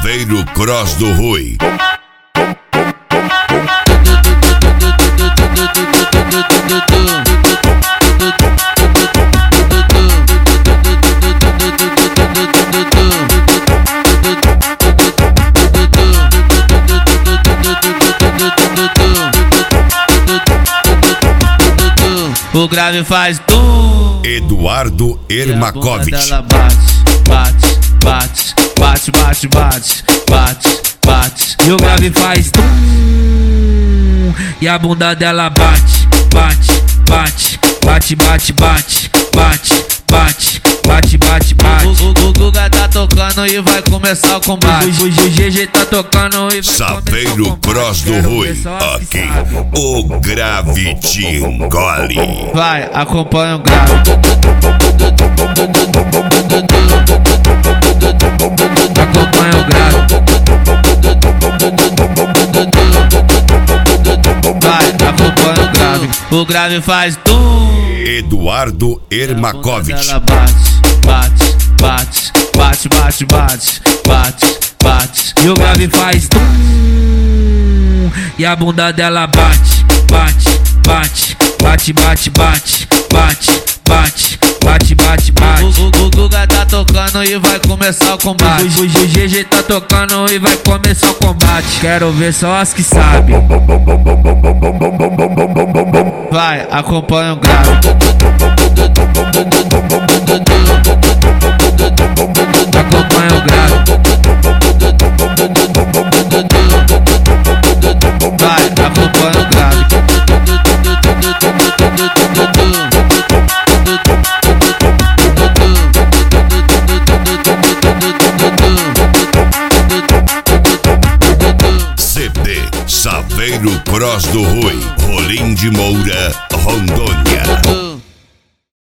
Saveiro Cross do Rui. O grave faz tum. Eduardo Ermakovic. Ela bate, bate, bate, bate, bate, bate, bate. E o grave faz tum. E a bunda dela bate, bate, bate, bate, bate, bate, bate, bate, bate, bate, bate. O Guga tá tocando e vai começar o combate. O GG tá tocando e vai Saveiro Cross do Rui. Aqui o grave te engole. Vai, acompanha o grave. Acompanha o grave. Vai, acompanha o grave. O grave faz tum. Eduardo Ermakovic. Ela bate, bate, bate, bate, bate, bate, bate. E o grave faz tum. E a bunda dela bate, bate, bate, bate, bate, bate, bate, bate, bate, bate, bate. O Guga tá tocando e vai começar o combate. O GG tá tocando e vai começar o combate. Quero ver só as que sabem. Vai, acompanha o grave. Acompanha o grave. Vai, acompanha o grave. CD Saveiro Cross do Rui. Rolim de Moura, Rondônia.